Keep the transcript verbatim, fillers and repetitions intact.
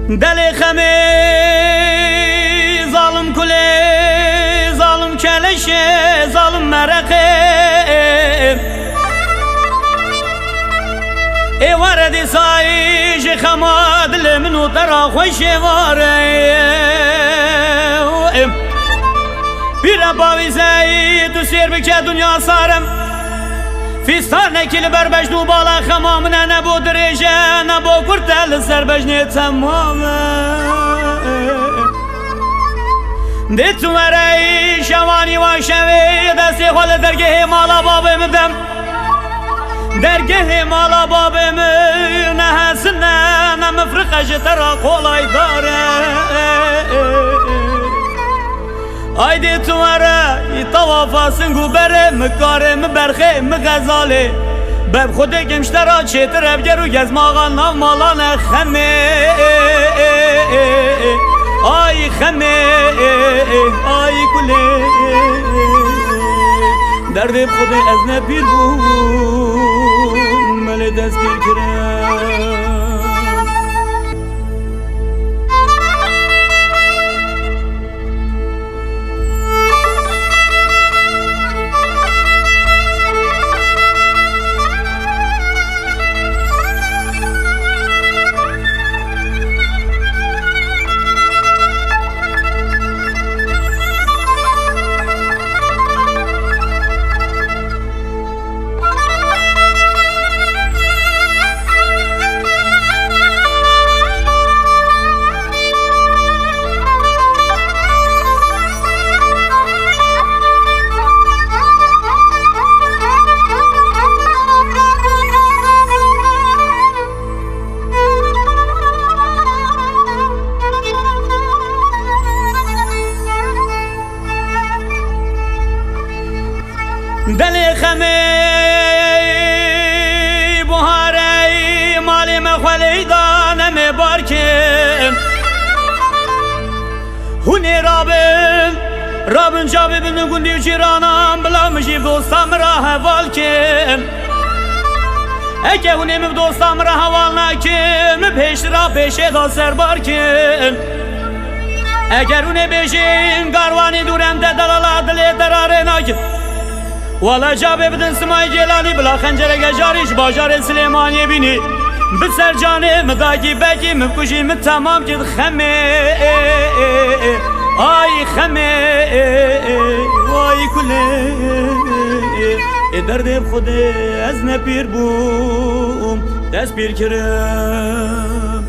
دل خمی ظالم کلی ظالم کلشه ظالم مرقه ای وردی سایش خماد لمنو ترا خوش واره bir bavi zey tu ser bike dünya sarım Fistar nekil berbeş du bala xamamına ne bu dirije ne bu kurtel serbeş ne tamam De tu merey şavani ve şevi desti xol dergeh mala babım dem Dergeh mala babım ne hasne ne mefrikaj tera kolay dare Haydi tuvara tavafasın gubere mekare berxe mgazale Beb xude gemştera çetir evgeru gezmağa nav malane xeme Ay xeme ay kule Derdi xude ez ne bir bu mele destgir kire دل خمی بهاری مالی مخولی دانم بارکم هونی رابن رابن جابی بینو گندی چیرانم بلا مجیب دوستم را حوال کن اگه هونی مب دوستم را حوال نکن پیش را پیشه دا سر بار کن اگر هونی بیشین گاروانی دورم ده دلالا دلی دراره نکن والا جابه بدن سمای جلالی بلا خنجره گجاریش باجار سلیمانی بینی بسر جانه مداگی بگی مکوشی متمام کد خمه آی خمه وای کله درد خود از نپیر بوم دست پیر کرم